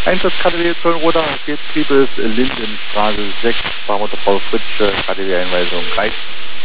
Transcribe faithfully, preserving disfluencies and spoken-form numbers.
Einsatz K D W Köln-Roda, Betrieb ist Lindenstraße sechs, Fahrmutter Frau Fritsch, K D W-Einweisung reicht.